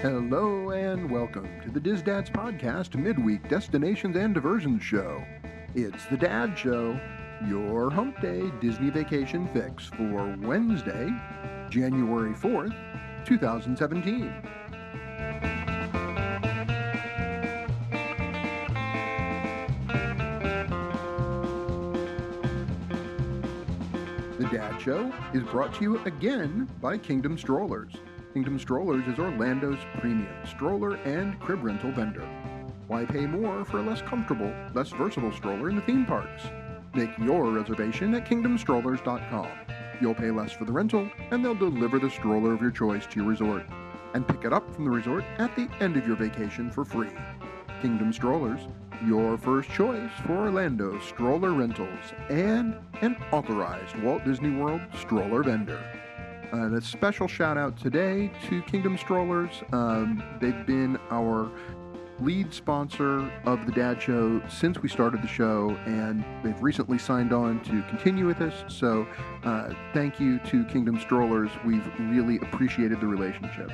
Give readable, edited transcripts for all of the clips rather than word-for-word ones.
Hello and welcome to the Diz Dads Podcast Midweek Destinations and Diversions Show. It's the Dad Show, your hump day Disney vacation fix for Wednesday, January 4th, 2017. The Dad Show is brought to you again by Kingdom Strollers. Kingdom Strollers is Orlando's premium stroller and crib rental vendor. Why pay more for a less comfortable, less versatile stroller in the theme parks? Make your reservation at kingdomstrollers.com. You'll pay less for the rental, and they'll deliver the stroller of your choice to your resort. And pick it up from the resort at the end of your vacation for free. Kingdom Strollers, your first choice for Orlando stroller rentals, and an authorized Walt Disney World stroller vendor. And a special shout out today to Kingdom Strollers. They've been our lead sponsor of the Dad Show since we started the show, and they've recently signed on to continue with us. So thank you to Kingdom Strollers. We've really appreciated the relationship.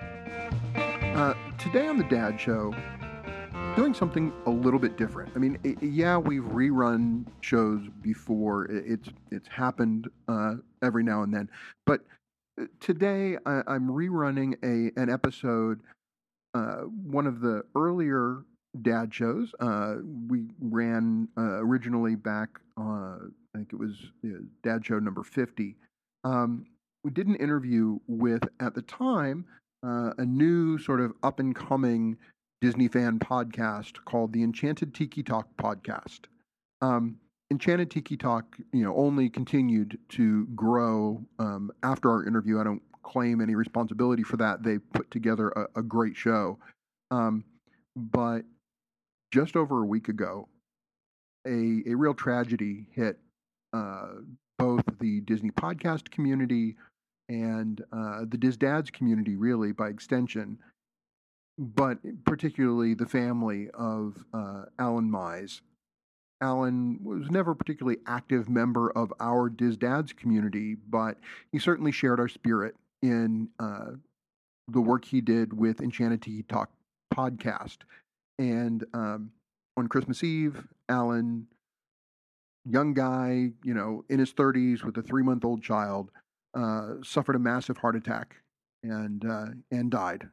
Today on the Dad Show, doing something a little bit different. I mean, yeah, we've rerun shows before. It's happened every now and then, but today I'm rerunning an episode, one of the earlier Dad shows. We ran originally back, I think it was Dad Show number 50. We did an interview with, at the time, a new sort of up-and-coming Disney fan podcast called the Enchanted Tiki Talk podcast. Enchanted Tiki Talk, only continued to grow after our interview. I don't claim any responsibility for that. They put together a great show. But just over a week ago, a real tragedy hit both the Disney podcast community and the Diz Dads community, really, by extension, but particularly the family of Alan Mize. Alan was never a particularly active member of our Diz Dads community, but he certainly shared our spirit in the work he did with Enchanted Tiki Talk podcast. And on Christmas Eve, Alan, young guy, in his 30s with a 3-month-old child, suffered a massive heart attack and died.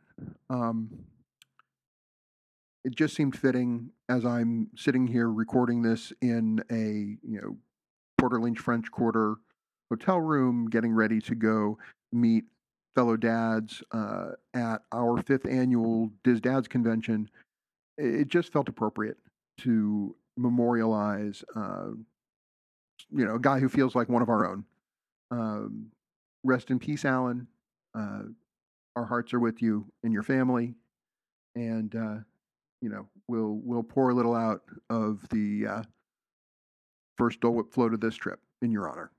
It just seemed fitting as I'm sitting here recording this in a, Port Orleans French Quarter hotel room, getting ready to go meet fellow dads at our 5th annual Diz Dads convention. It just felt appropriate to memorialize, a guy who feels like one of our own. Rest in peace, Alan. Our hearts are with you and your family, and we'll pour a little out of the first Dole Whip float of this trip in your honor.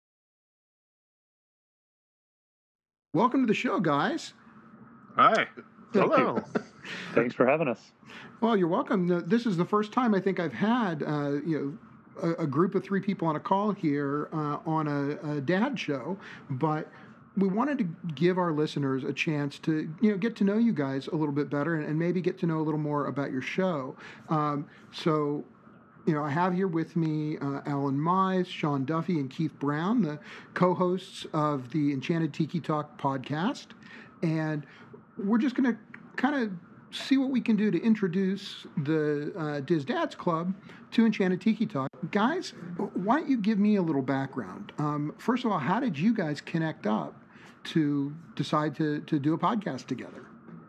Welcome to the show, guys. Hi. Hello. Thanks for having us. Well, you're welcome. This is the first time I think I've had a group of 3 people on a call here on a Dad show, but we wanted to give our listeners a chance to, get to know you guys a little bit better and maybe get to know a little more about your show. So, I have here with me Alan Mize, Sean Duffy, and Keith Brown, the co-hosts of the Enchanted Tiki Talk podcast. And we're just going to kind of see what we can do to introduce the Diz Dads Club to Enchanted Tiki Talk. Guys, why don't you give me a little background? First of all, how did you guys connect up to decide to do a podcast together?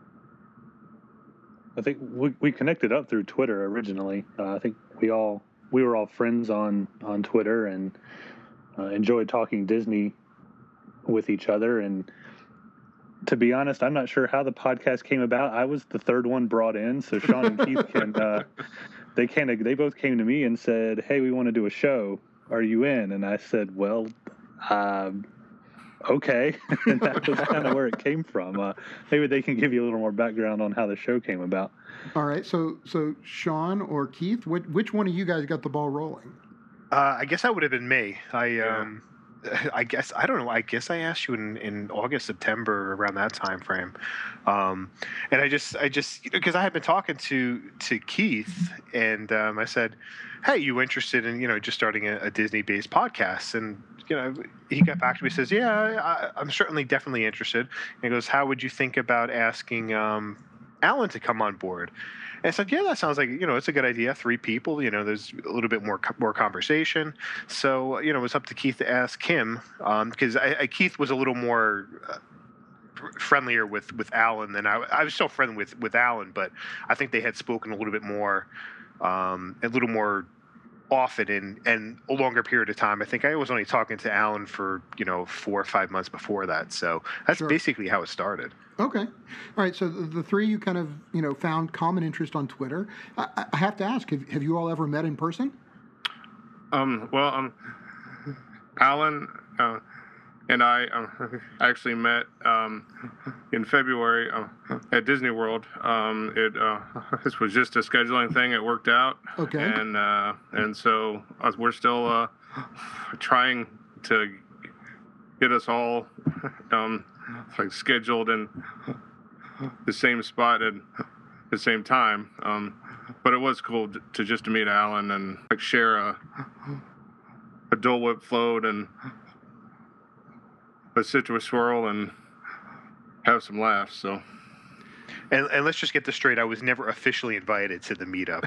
I think we connected up through Twitter originally. I think we were all friends on Twitter and enjoyed talking Disney with each other. And to be honest, I'm not sure how the podcast came about. I was the third one brought in, so Sean and Keith they both came to me and said, "Hey, we want to do a show. Are you in?" And I said, "Well, okay." And that was kind of where it came from. Maybe they can give you a little more background on how the show came about. All right. So Sean or Keith, which one of you guys got the ball rolling? I guess that would have been me. I guess I don't know. I guess I asked you in August, September, around that time frame, and I just because I had been talking to Keith, and I said, "Hey, you interested in just starting a Disney-based podcast?" And he got back to me, says, "Yeah, I'm certainly definitely interested." And he goes, "How would you think about asking Alan to come on board?" And I said, "Yeah, that sounds like it's a good idea. 3 people, there's a little bit more conversation." So it was up to Keith to ask him because Keith was a little more friendlier with Alan than I was still friendly with Alan, but I think they had spoken a little bit more, a little more often and a longer period of time. I think I was only talking to Alan for 4 or 5 months before that, so that's Sure. basically how it started. Okay. All right. So the three you kind of, found common interest on Twitter. I have to ask, have you all ever met in person? Well, Alan and I actually met in February at Disney World. This was just a scheduling thing. It worked out. Okay. And so we're still trying to get us all scheduled in the same spot at the same time. But it was cool to just meet Alan and share a Dole Whip float and a citrus swirl and have some laughs. So. And let's just get this straight. I was never officially invited to the meetup.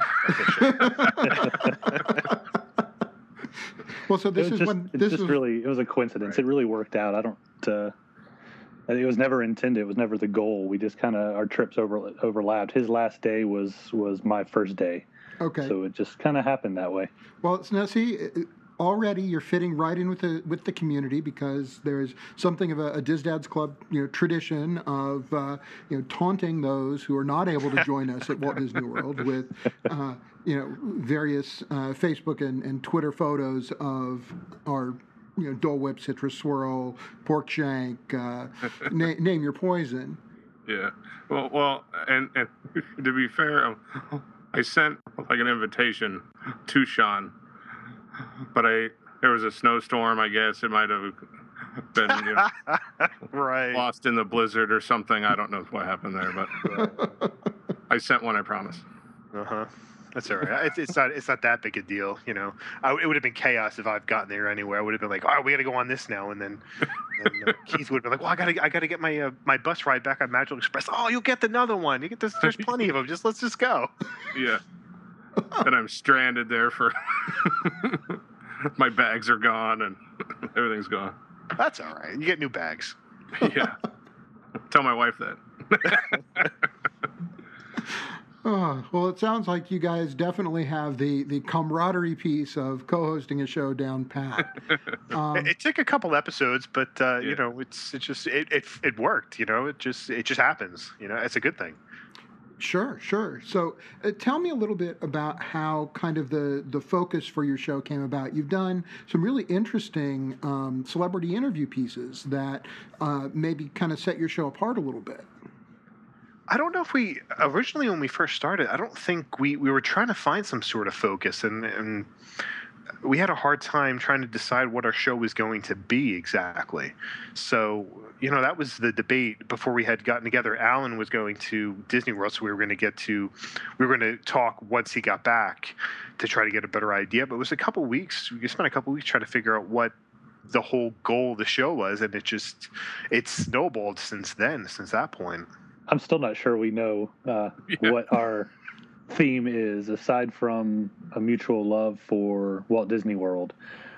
Well, so this it was a coincidence. Right. It really worked out. It was never intended. It was never the goal. We just kind of, our trips overlapped. His last day was my first day. Okay. So it just kind of happened that way. Well, now see, already you're fitting right in with the community, because there's something of a Diz-Dads Club tradition of taunting those who are not able to join us at Walt Disney World with various Facebook and Twitter photos of our Dole Whip, citrus swirl, pork shank, name your poison. Yeah. Well, and to be fair, I sent an invitation to Sean, but there was a snowstorm. I guess it might have been right, lost in the blizzard or something. I don't know what happened there, but I sent one. I promise. That's all right. It's not that big a deal, it would have been chaos if I've gotten there anywhere. I would have been like, "All right, we got to go on this now," and then Keith would have been like, "Well, I gotta get my bus ride back on Magical Express." "Oh, you'll get another one. You get this. There's plenty of them. Let's just go." Yeah. And I'm stranded there for my bags are gone and everything's gone. That's all right. You get new bags. Yeah. Tell my wife that. Well, it sounds like you guys definitely have the camaraderie piece of co-hosting a show down pat. It took a couple episodes, but it worked. It just happens. It's a good thing. Sure. So tell me a little bit about how kind of the focus for your show came about. You've done some really interesting celebrity interview pieces that maybe kind of set your show apart a little bit. I don't know if we originally, when we first started, I don't think we were trying to find some sort of focus, and we had a hard time trying to decide what our show was going to be exactly. So, that was the debate before we had gotten together. Alan was going to Disney World, so we were going to talk once he got back to try to get a better idea. But it was a couple weeks. We spent a couple weeks trying to figure out what the whole goal of the show was, and it's snowballed since that point. I'm still not sure we know what our theme is, aside from a mutual love for Walt Disney World.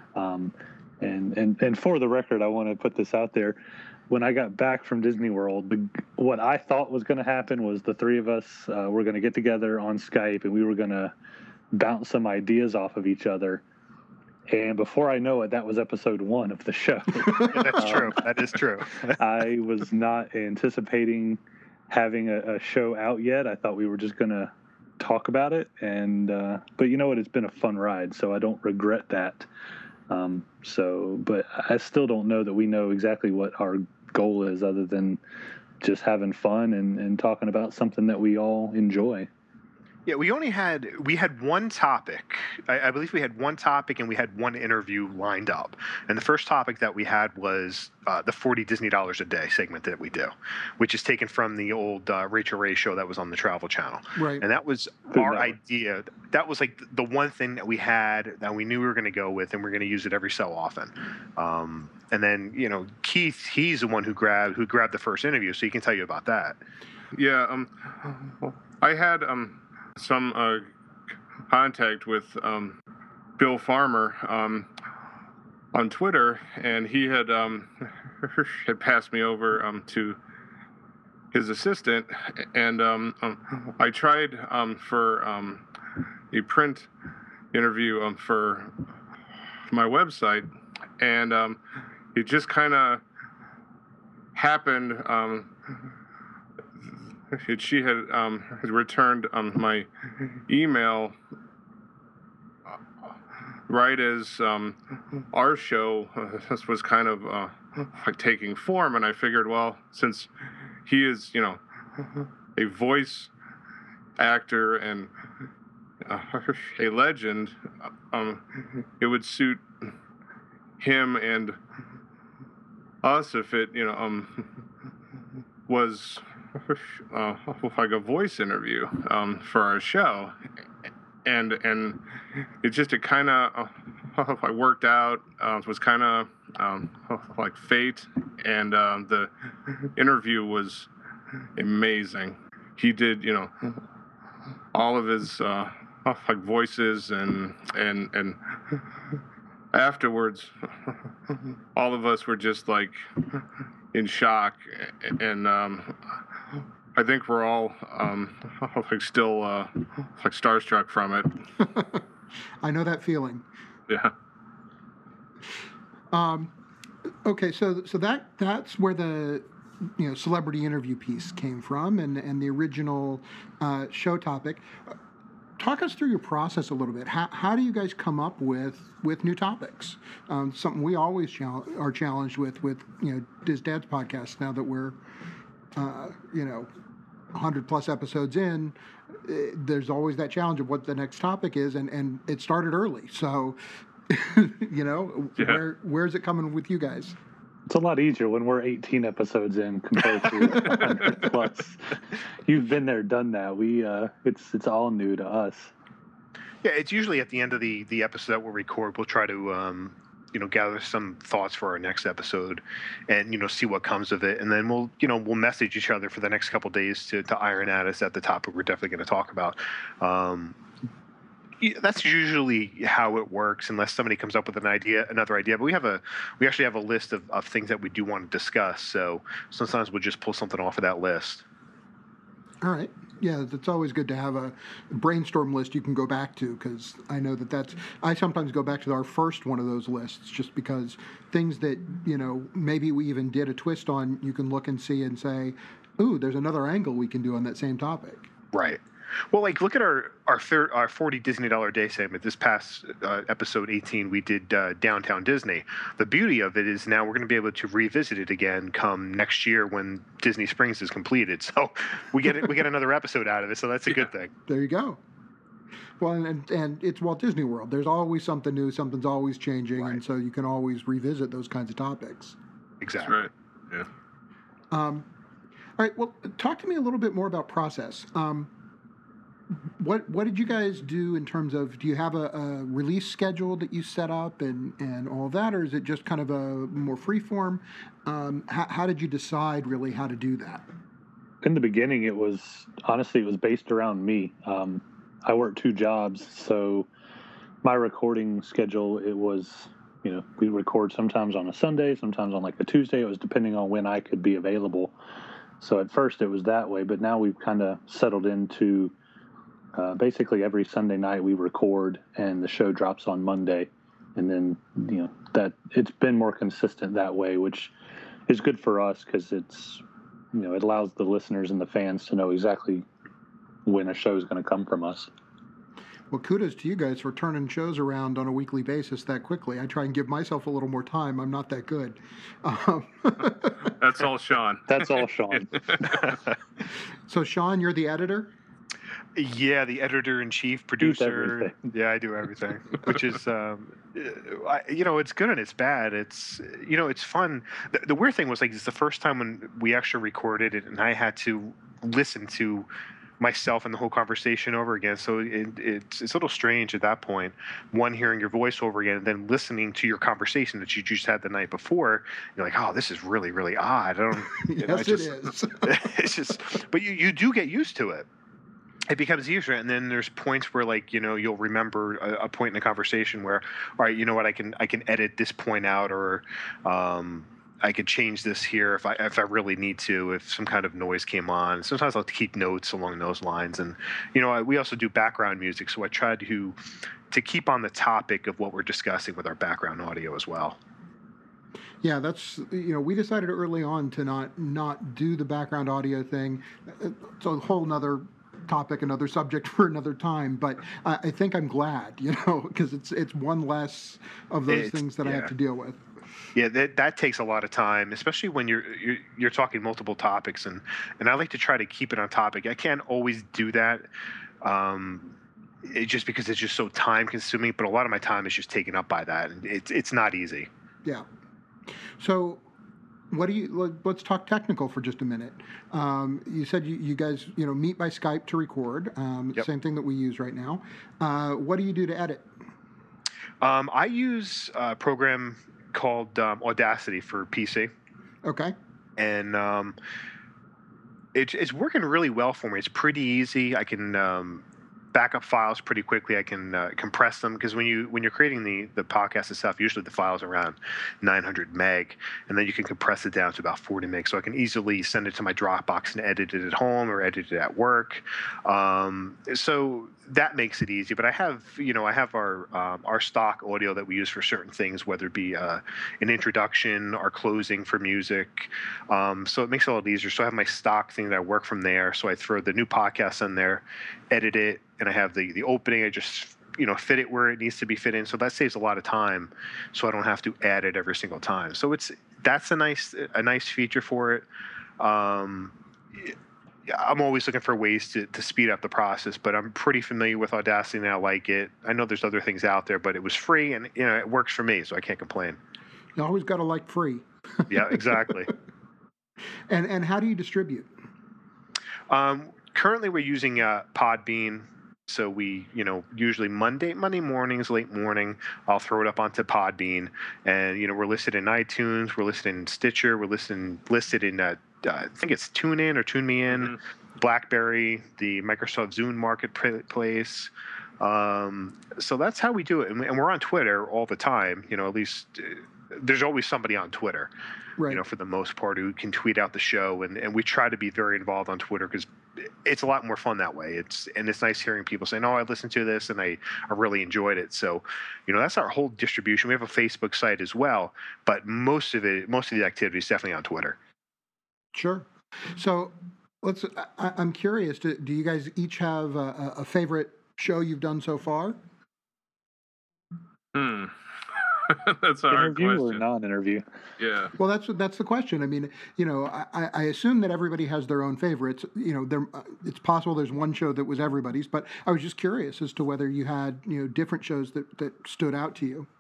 And for the record, I want to put this out there. When I got back from Disney World, what I thought was going to happen was the three of us were going to get together on Skype, and we were going to bounce some ideas off of each other. And before I know it, that was episode 1 of the show. That's true. That is true. I was not anticipating having a show out yet. I thought we were just going to talk about it. And but you know what? It's been a fun ride, so I don't regret that. But I still don't know that we know exactly what our goal is, other than just having fun and talking about something that we all enjoy. Yeah, we had one topic. I believe we had one topic and we had one interview lined up. And the first topic that we had was the $40 Disney a day segment that we do, which is taken from the old Rachel Ray show that was on the Travel Channel. Right. And that was our idea. That was like the one thing that we had that we knew we were going to go with, and we're going to use it every so often. And then Keith, he's the one who grabbed the first interview, so he can tell you about that. Yeah. I had some contact with Bill Farmer on Twitter, and he had had passed me over to his assistant, and I tried for a print interview for my website, and it just kind of happened. She had returned my email right as our show was kind of like taking form, and I figured, well, since he is, a voice actor and a legend, it would suit him and us if it, was like a voice interview for our show, and it kind of worked out. It was kind of like fate, and the interview was amazing. He did all of his like voices, and afterwards all of us were just like in shock, and I think we're all like still like starstruck from it. I know that feeling. Yeah. Okay, so that's where the celebrity interview piece came from, and the original show topic. Talk us through your process a little bit. How do you guys come up with new topics? Something we always are challenged with Diz Dad's podcast. Now that we're 100 plus episodes in, there's always that challenge of what the next topic is, and it started early. So, where's it coming with you guys? It's a lot easier when we're 18 episodes in compared to 100 plus. You've been there, done that. It's all new to us. Yeah, it's usually at the end of the episode that we'll record. We'll try to gather some thoughts for our next episode, and see what comes of it, and then we'll message each other for the next couple of days to iron at us at the topic we're definitely going to talk about. That's usually how it works, unless somebody comes up with another idea. But we actually have a list of things that we do want to discuss. So sometimes we'll just pull something off of that list. All right. Yeah, it's always good to have a brainstorm list you can go back to, because I know I sometimes go back to our first one of those lists, just because things that, maybe we even did a twist on, you can look and see and say, ooh, there's another angle we can do on that same topic. Right. Well, like, look at our $40 Disney a day segment. This past episode 18, we did Downtown Disney. The beauty of it is now we're going to be able to revisit it again come next year when Disney Springs is completed. So we get another episode out of it. So that's a good thing. There you go. Well, and it's Walt Disney World. There's always something new. Something's always changing, right. And so you can always revisit those kinds of topics. Exactly. That's right. Yeah. All right. Well, talk to me a little bit more about process. What did you guys do in terms of, do you have a release schedule that you set up and all that, or is it just kind of a more free form? How did you decide really how to do that? In the beginning, it was based around me. I work 2 jobs, so my recording schedule, it was, we record sometimes on a Sunday, sometimes on like a Tuesday. It was depending on when I could be available. So at first it was that way, but now we've kind of settled into basically every Sunday night we record, and the show drops on Monday, and then that it's been more consistent that way, which is good for us because it's it allows the listeners and the fans to know exactly when a show is going to come from us. Well, kudos to you guys for turning shows around on a weekly basis that quickly. I try and give myself a little more time. I'm not that good. That's all Sean. That's all Sean. So, Sean, you're the editor? Yeah, the editor-in-chief, producer. everything. Yeah, I do everything, which is, it's good and it's bad. It's, it's fun. The weird thing was like it's the first time when we actually recorded it, and I had to listen to myself and the whole conversation over again. So it's a little strange at that point. One, hearing your voice over again, and then listening to your conversation that you just had the night before. You're like, oh, this is really, really odd. I don't. Yes, it is. It's just, but you do get used to it. It becomes easier, and then there's points where like you'll remember a point in the conversation where, all right, you know what, I can edit this point out, or I could change this here if I really need to, if some kind of noise came on. Sometimes I'll keep notes along those lines, and we also do background music, so I try to keep on the topic of what we're discussing with our background audio as well. Yeah, that's we decided early on to not do the background audio thing. It's a whole nother topic, another subject for another time, but I think I'm glad, because it's one less of those things that I have to deal with. Yeah, that takes a lot of time, especially when you're talking multiple topics, and I like to try to keep it on topic. I can't always do that, just because it's just so time consuming. But a lot of my time is just taken up by that, and it's not easy. Yeah. So, let's talk technical for just a minute. You said you guys meet by Skype to record. Yep. Same thing that we use right now. What do you do to edit? I use a program called Audacity for PC. Okay. And it's working really well for me. It's pretty easy. I can back up files pretty quickly. I can compress them, because when you're creating the podcast itself, usually the file's around 900 meg, and then you can compress it down to about 40 meg. So I can easily send it to my Dropbox and edit it at home or edit it at work. So that makes it easy. But I have our stock audio that we use for certain things, whether it be an introduction or closing for music. So it makes it a lot easier. So I have my stock thing that I work from there. So I throw the new podcast in there, edit it, and I have the opening. I just fit it where it needs to be fit in. So that saves a lot of time, so I don't have to add it every single time. So that's a nice feature for it. I'm always looking for ways to speed up the process, but I'm pretty familiar with Audacity and I like it. I know there's other things out there, but it was free, and it works for me, so I can't complain. You always got to like free. Yeah, exactly. And how do you distribute? Currently, we're using Podbean. So we, usually Monday mornings, late morning, I'll throw it up onto Podbean, and we're listed in iTunes, we're listed in Stitcher, we're listed in I think it's TuneIn or TuneMe In, mm-hmm. BlackBerry, the Microsoft Zune Marketplace. So that's how we do it, and we're on Twitter all the time. At least there's always somebody on Twitter. Right. For the most part, who can tweet out the show, and we try to be very involved on Twitter, because it's a lot more fun that way. It's nice hearing people saying, "Oh, I listened to this and I really enjoyed it." So, that's our whole distribution. We have a Facebook site as well, but most of the activity is definitely on Twitter. Sure. So I'm curious. Do you guys each have a favorite show you've done so far? That's a hard interview question. Or non-interview? Yeah. Well, that's the question. I mean, I assume that everybody has their own favorites. It's possible there's one show that was everybody's, but I was just curious as to whether you had different shows that stood out to you.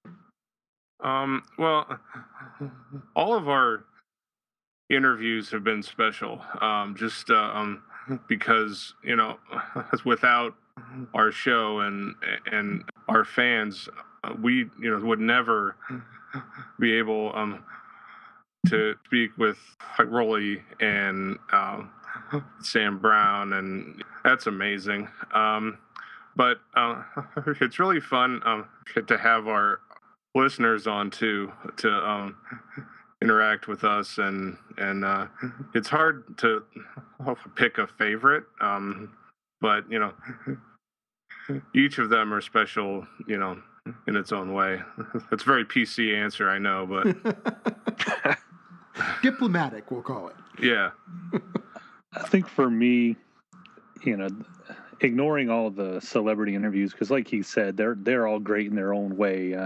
Well, all of our interviews have been special. Just because without our show and our fans, we would never be able to speak with Rolly and Sam Brown, and that's amazing. But it's really fun to have our listeners on too, to interact with us, and it's hard to pick a favorite, but each of them are special, in its own way. It's a very PC answer, I know, but diplomatic, we'll call it. Yeah. I think for me, ignoring all the celebrity interviews, because like he said, they're all great in their own way.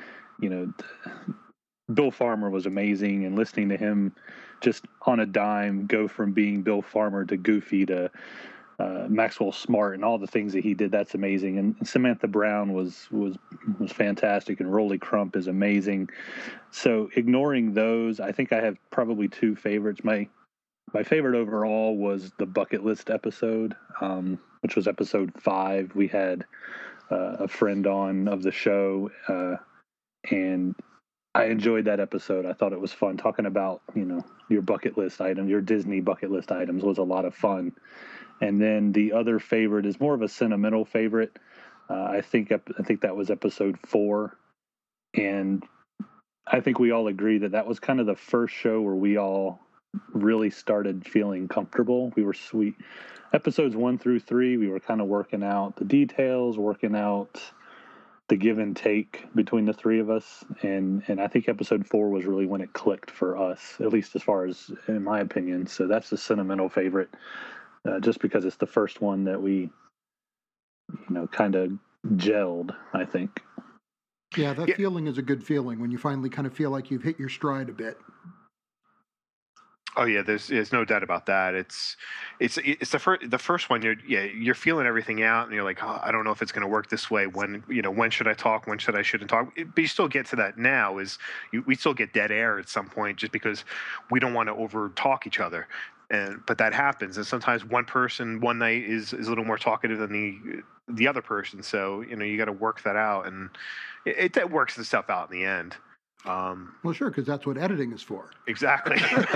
Bill Farmer was amazing, and listening to him just on a dime go from being Bill Farmer to Goofy to Maxwell Smart and all the things that he did. That's amazing. And Samantha Brown was fantastic, and Rolly Crump is amazing. So ignoring those, I think I have probably two favorites. My favorite overall was the bucket list episode, which was episode 5. We had a friend on of the show, and I enjoyed that episode. I thought it was fun talking about, your bucket list item, your Disney bucket list items was a lot of fun. And then the other favorite is more of a sentimental favorite. I think that was episode 4, and I think we all agree that was kind of the first show where we all really started feeling comfortable. We were sweet. Episodes 1 through 3, we were kind of working out the details, working out the give and take between the three of us, and I think episode 4 was really when it clicked for us, at least as far as in my opinion. So that's the sentimental favorite, just because it's the first one that we, kind of gelled, I think. Yeah, that feeling is a good feeling when you finally kind of feel like you've hit your stride a bit. Oh yeah, there's no doubt about that. It's the first one. You're feeling everything out, and you're like, oh, I don't know if it's going to work this way. When should I talk? When shouldn't talk? But you still get to that now. We still get dead air at some point just because we don't want to over talk each other. But that happens, and sometimes one person one night is a little more talkative than the other person. So you got to work that out, and it works the stuff out in the end. Well, sure, because that's what editing is for. Exactly.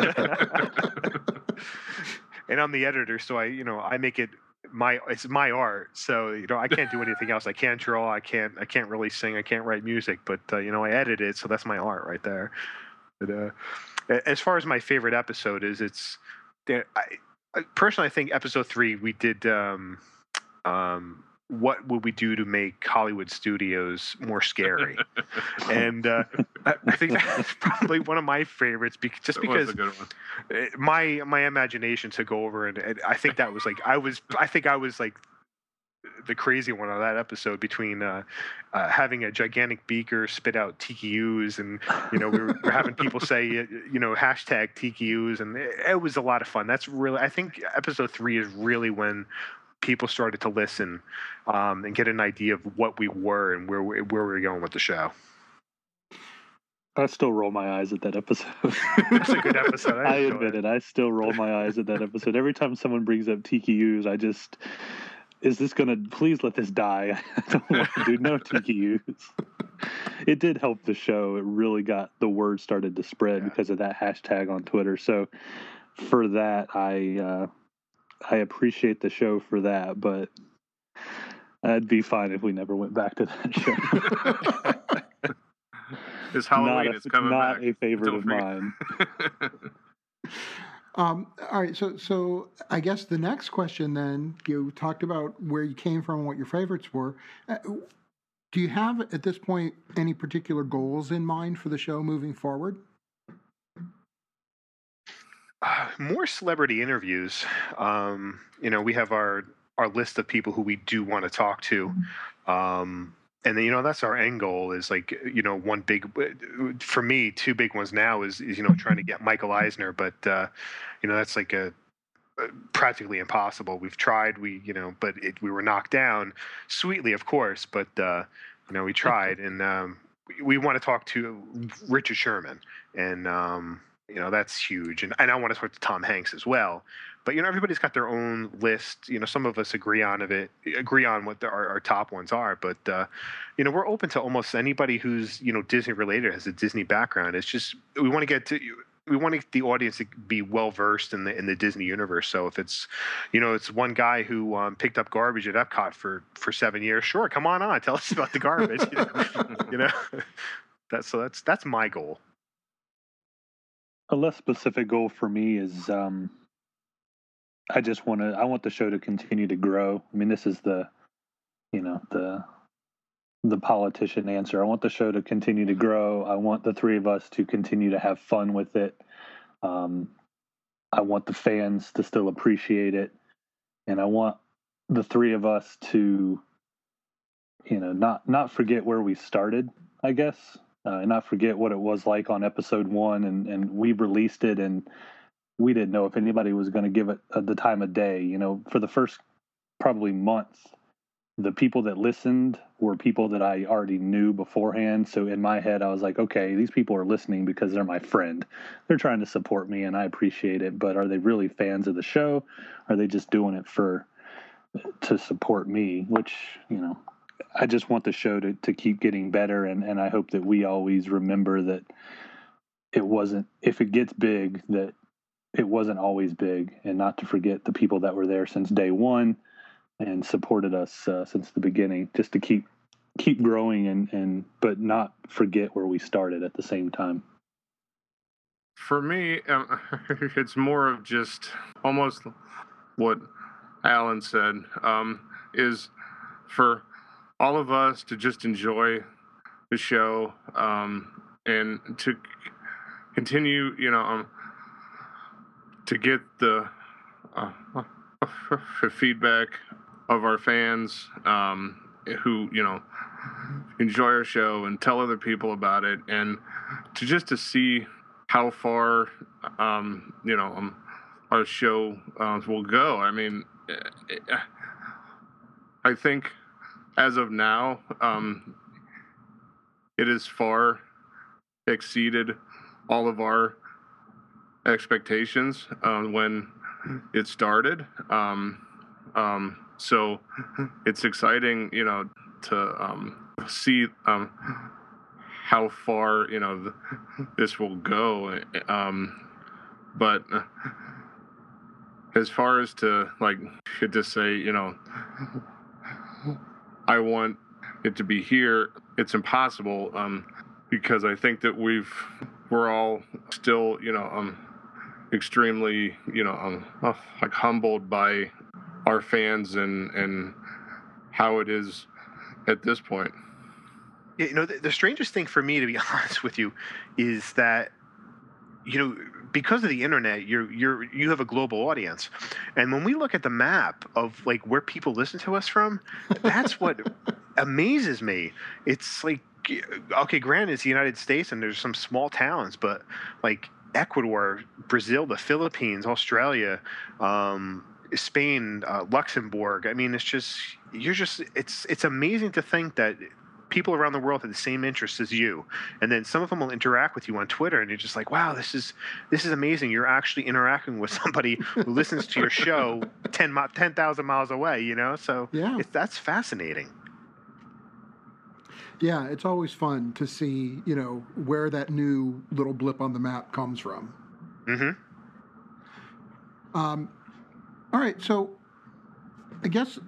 And I'm the editor, so I make it it's my art. So I can't do anything else. I can't draw. I can't really sing. I can't write music. But I edit it, so that's my art right there. But as far as my favorite episode is, I personally, I think episode 3 we did. What would we do to make Hollywood studios more scary? And I think that's probably one of my favorites, because was a good one. My imagination took over, and I think that was like I think I was like the crazy one on that episode, between having a gigantic beaker spit out TQUs, and we're having people say hashtag TQUs, and it was a lot of fun. That's really, I think episode 3 is really when people started to listen and get an idea of what we were and where we were going with the show. I still roll my eyes at that episode. It's a good episode. I admit it. I still roll my eyes at that episode. Every time someone brings up TQUs, is this going to, please let this die. I don't want to do no TQUs. It did help the show. It really got, the word started to spread because of that hashtag on Twitter. So for that, I appreciate the show for that, but I'd be fine if we never went back to that show. It's Halloween. It's coming back. Not a favorite of mine. All right, so I guess the next question then, you talked about where you came from and what your favorites were. Do you have, at this point, any particular goals in mind for the show moving forward? More celebrity interviews. We have our list of people who we do want to talk to. And then, that's our end goal, is like, one big, for me, 2 big ones now is trying to get Michael Eisner, but, that's like practically impossible. We've tried, but we were knocked down sweetly, of course, but, we tried, and we want to talk to Richard Sherman, and, that's huge. And I want to talk to Tom Hanks as well. But, everybody's got their own list. Some of us agree on what our top ones are. But, we're open to almost anybody who's, Disney related, has a Disney background. It's just, we want the audience to be well versed in the Disney universe. So if it's, it's one guy who picked up garbage at Epcot for 7 years, sure, come on, tell us about the garbage. That's my goal. A less specific goal for me is I want the show to continue to grow. I mean, this is the politician answer. I want the show to continue to grow. I want the 3 of us to continue to have fun with it. I want the fans to still appreciate it. And I want the 3 of us to, not forget where we started, I guess. And not forget what it was like on episode 1, and we released it, and we didn't know if anybody was going to give it the time of day. For the first probably months, the people that listened were people that I already knew beforehand. So in my head, I was like, okay, these people are listening because they're my friend. They're trying to support me, and I appreciate it. But are they really fans of the show? Are they just doing it to support me? Which, I just want the show to keep getting better. And I hope that we always remember that if it gets big, that it wasn't always big, and not to forget the people that were there since day one and supported us since the beginning, just to keep growing and but not forget where we started at the same time. For me, it's more of just almost what Alan said, is for all of us to just enjoy the show, and to continue, to get the feedback of our fans, who enjoy our show and tell other people about it, and to see how far our show will go. I mean, I think as of now, it has far exceeded all of our expectations when it started. So it's exciting, to see how far this will go. But as far as to say, I want it to be here, it's impossible, because I think that we're all still, extremely, humbled by our fans and how it is at this point. Yeah, the strangest thing for me, to be honest with you, is that because of the internet, you have a global audience, and when we look at the map of where people listen to us from, that's what amazes me. It's okay, granted, it's the United States, and there's some small towns, but Ecuador, Brazil, the Philippines, Australia, Spain, Luxembourg. I mean, it's amazing to think that people around the world have the same interests as you, and then some of them will interact with you on Twitter, and you're just like, wow, this is amazing. You're actually interacting with somebody who listens to your show 10,000 miles away, so yeah, that's fascinating. Yeah, it's always fun to see, where that new little blip on the map comes from. Mm-hmm. All right, so I guess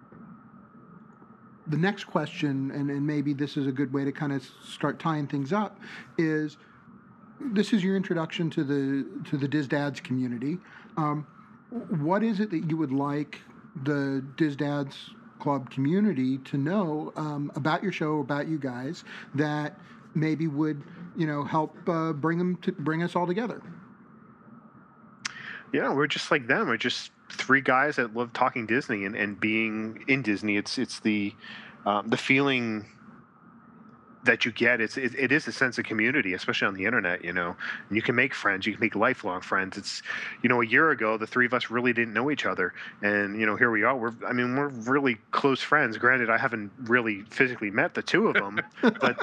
the next question, and maybe this is a good way to kind of start tying things up, is this is your introduction to the Diz Dads community. What is it that you would like the Diz Dads Club community to know about your show, about you guys, that maybe would help bring us all together? Yeah, we're just like them. We're just three guys that love talking Disney and being in Disney. It's the feeling that you get. It is a sense of community, especially on the internet. And you can make friends. You can make lifelong friends. It's a year ago, the three of us really didn't know each other, and here we are. We're really close friends. Granted, I haven't really physically met the two of them, but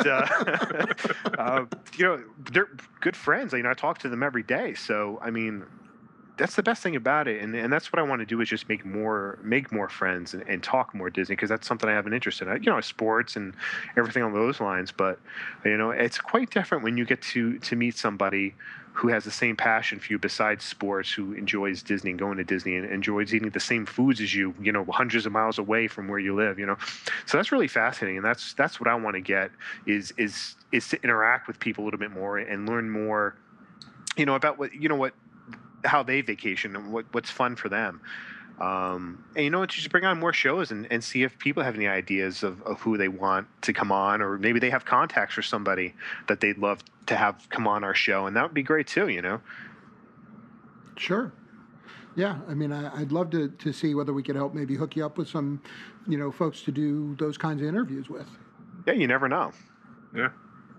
they're good friends. I talk to them every day. So that's the best thing about it, and that's what I want to do, is just make more friends and talk more Disney, because that's something I have an interest in. Sports and everything on those lines, but it's quite different when you get to meet somebody who has the same passion for you besides sports, who enjoys Disney and going to Disney and enjoys eating the same foods as you, hundreds of miles away from where you live. So that's really fascinating, and that's what I want to get is to interact with people a little bit more and learn more, about what how they vacation and what's fun for them. And just bring on more shows and see if people have any ideas of who they want to come on, or maybe they have contacts for somebody that they'd love to have come on our show, and that would be great too. Sure. Yeah, I'd love to see whether we could help maybe hook you up with some, folks to do those kinds of interviews with. Yeah, you never know. Yeah.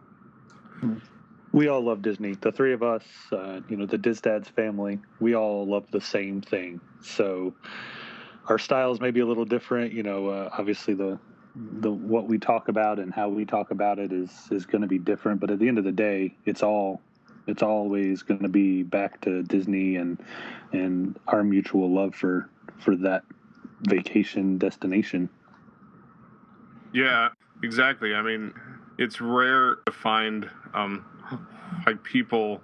We all love Disney. The three of us, the Diz Dads family, we all love the same thing. So our styles may be a little different. Obviously the what we talk about and how we talk about it is going to be different. But at the end of the day, it's always going to be back to Disney and our mutual love for that vacation destination. Yeah, exactly. I mean, it's rare to find like people,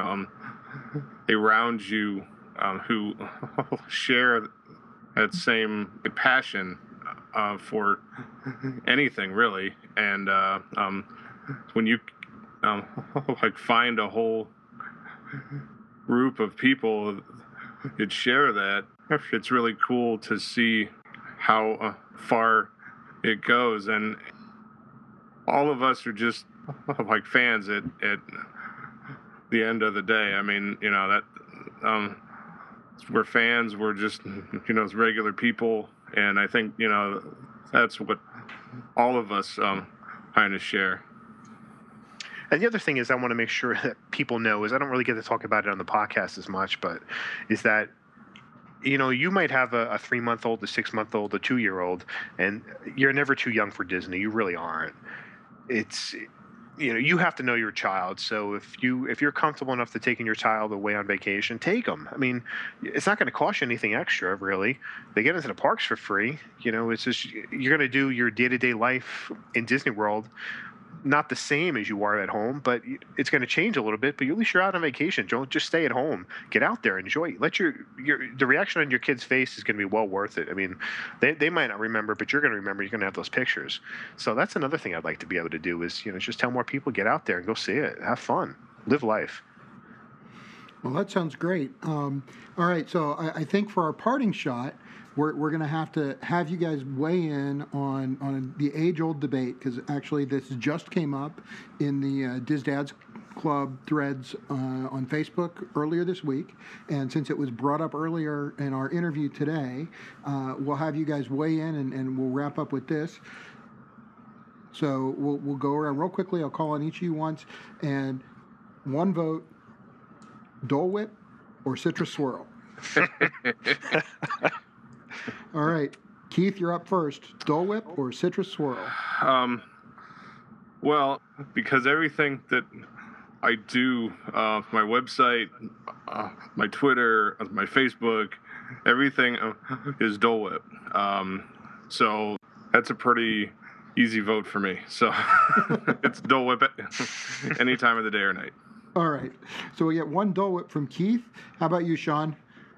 around you who share that same passion for anything really. And when you like find a whole group of people that share that, it's really cool to see how far it goes. And all of us are just like fans at the end of the day. I mean, that we're fans. We're just regular people, and I think that's what all of us kind of share. And the other thing is, I want to make sure that people know, is I don't really get to talk about it on the podcast as much, but is that you might have a 3-month-old, a 6-month-old, a 2-year-old, and you're never too young for Disney. You really aren't. It's you have to know your child. So if you're comfortable enough to taking your child away on vacation, take them. I mean, it's not going to cost you anything extra, really. They get into the parks for free. It's just you're going to do your day-to-day life in Disney World. Not the same as you are at home, but it's going to change a little bit. But at least you're out on vacation. Don't just stay at home. Get out there, enjoy. Let the reaction on your kid's face is going to be well worth it. I mean, they might not remember, but you're going to remember. You're going to have those pictures. So that's another thing I'd like to be able to do is just tell more people, get out there and go see it, have fun, live life. Well, that sounds great. All right, so I think for our parting shot, we're going to have you guys weigh in on the age-old debate, because actually this just came up in the Diz Dads Club threads on Facebook earlier this week, and since it was brought up earlier in our interview today, we'll have you guys weigh in, and we'll wrap up with this. So we'll go around real quickly. I'll call on each of you once, and one vote: Dole Whip or Citrus Swirl? All right, Keith, you're up first. Dole Whip or Citrus Swirl? Well, because everything that I do, my website, my Twitter, my Facebook, everything is Dole Whip. So that's a pretty easy vote for me. So it's Dole Whip any time of the day or night. All right. So we get one Dole Whip from Keith. How about you, Sean?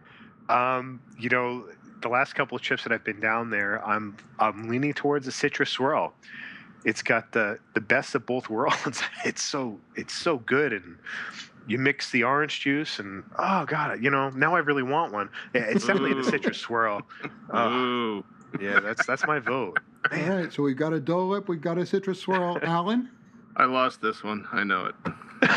The last couple of trips that I've been down there, I'm leaning towards a Citrus Swirl. It's got the best of both worlds. It's so good, and you mix the orange juice, and oh god, now I really want one. It's definitely the Citrus Swirl. Ooh. Yeah, that's my vote. Man. All right, so we've got a Dole Whip, we've got a Citrus Swirl. Alan? I lost this one. I know it.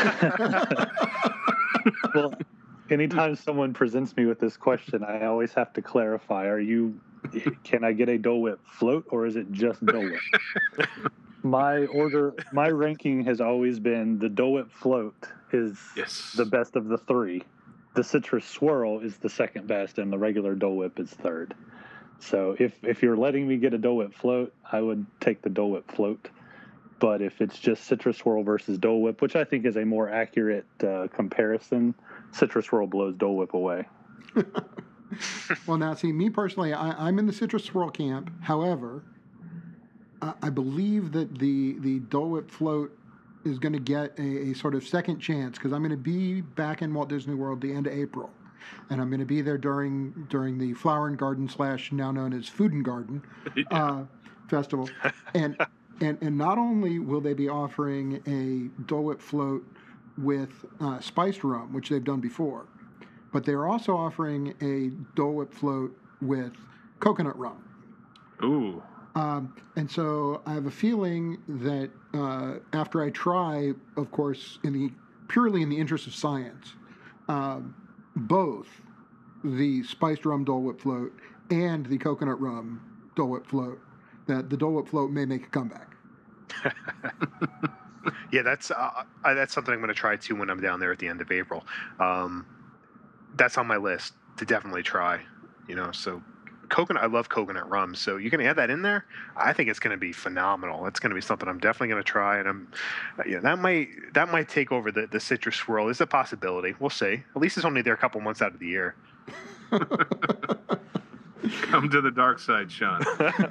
Well, anytime someone presents me with this question, I always have to clarify: can I get a Dole Whip float, or is it just Dole Whip? My ranking has always been the Dole Whip float is the best of the three. The Citrus Swirl is the second best, and the regular Dole Whip is third. So if you're letting me get a Dole Whip float, I would take the Dole Whip float. But if it's just Citrus Swirl versus Dole Whip, which I think is a more accurate comparison, Citrus Swirl blows Dole Whip away. Well, now, see, me personally, I'm in the Citrus Swirl camp. However, I believe that the Dole Whip float is going to get a sort of second chance, because I'm going to be back in Walt Disney World the end of April. And I'm going to be there during the Flower and Garden / now known as Food and Garden festival. And not only will they be offering a Dole Whip float with spiced rum, which they've done before, but they're also offering a Dole Whip float with coconut rum. Ooh. And so I have a feeling that after I try, of course, purely in the interest of science, both the spiced rum Dole Whip float and the coconut rum Dole Whip float, that the Dole Whip float may make a comeback. Yeah, that's something I'm going to try too when I'm down there at the end of April. That's on my list to definitely try. So coconut. I love coconut rum, so you're going to add that in there. I think it's going to be phenomenal. It's going to be something I'm definitely going to try, and that might take over the citrus swirl. It's a possibility. We'll see. At least it's only there a couple months out of the year. Come to the dark side, Sean.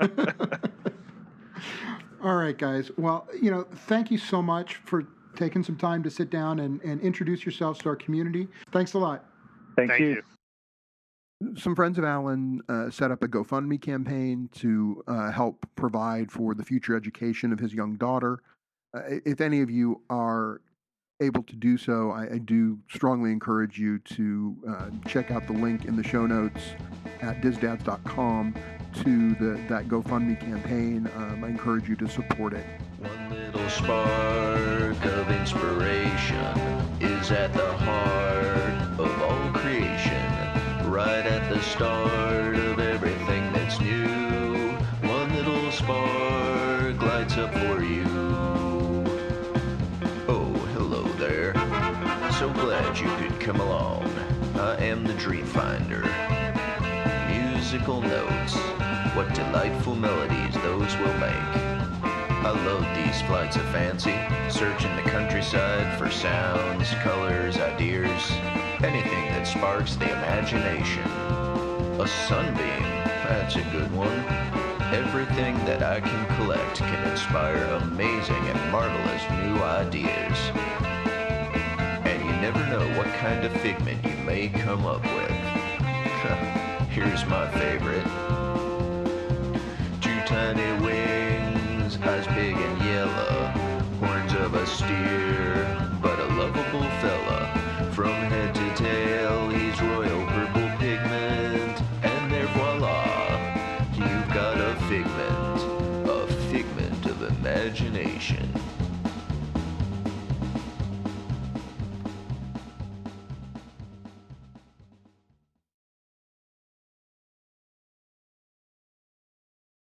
All right, guys. Well, thank you so much for taking some time to sit down and introduce yourselves to our community. Thanks a lot. Thank you. Some friends of Alan set up a GoFundMe campaign to help provide for the future education of his young daughter. If any of you are able to do so, I do strongly encourage you to check out the link in the show notes at dizdads.com to that GoFundMe campaign. I encourage you to support it. One little spark of inspiration is at the heart of all creation. Right at the start of everything that's new, one little spark lights up for you. Oh, hello there. So glad you could come along. I am the Dream Finder. Musical notes, what delightful melodies those will make. I love these flights of fancy, searching the countryside for sounds, colors, ideas, anything that sparks the imagination. A sunbeam, that's a good one. Everything that I can collect can inspire amazing and marvelous new ideas. And you never know what kind of figment you may come up with. Here's my favorite. Two tiny wings, eyes big and yellow, horns of a steer,